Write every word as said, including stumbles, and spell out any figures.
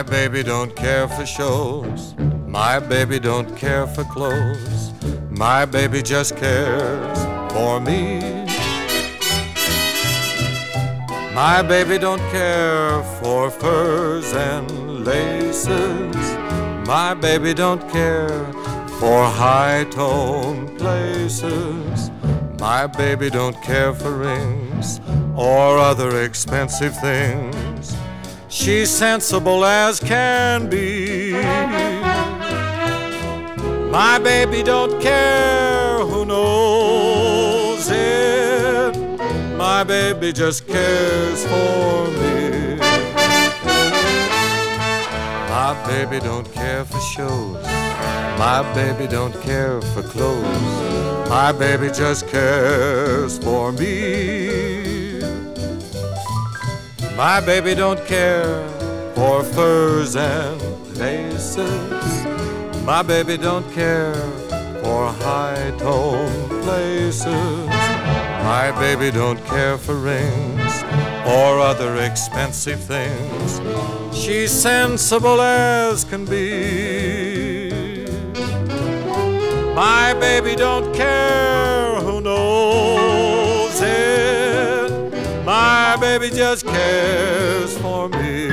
My baby don't care for shows. My baby don't care for clothes. My baby just cares for me. My baby don't care for furs and laces. My baby don't care for high-tone places. My baby don't care for rings or other expensive things. She's sensible as can be. My baby don't care who knows it. My baby just cares for me. My baby don't care for shows. My baby don't care for clothes. My baby just cares for me. My baby don't care for furs and laces. My baby don't care for high-tone places. My baby don't care for rings or other expensive things. She's sensible as can be. My baby don't care who knows it. My baby just cares for me.